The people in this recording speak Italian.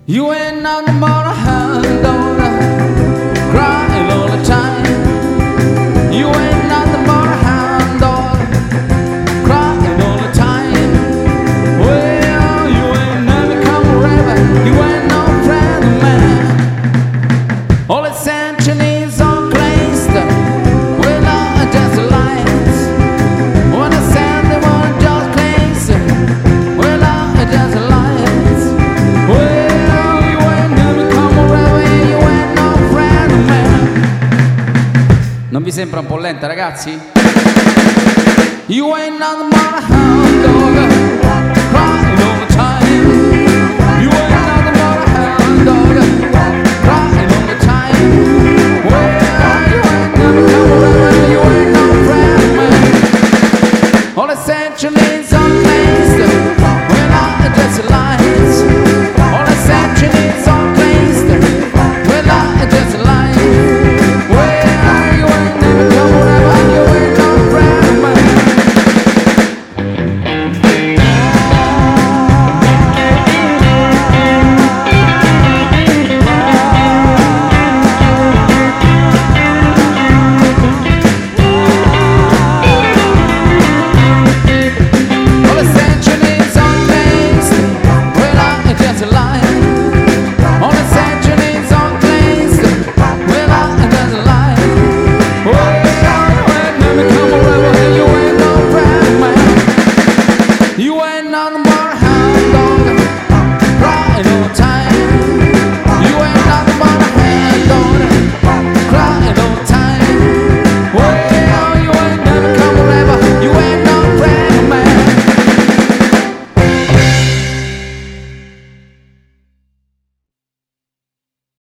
You ain't nothing but a hound dog, crying all the time. You ain't nothing but a hound dog, crying all the time. Well, you ain't never come forever, you ain't no friend of mine. All the centuries are placed without just lights. What I said they were just placed without just lights. Well, you ain't never come forever, you ain't no friend of mine. Non vi sembra un po' lenta, ragazzi? You ain't nothing but a hound dog.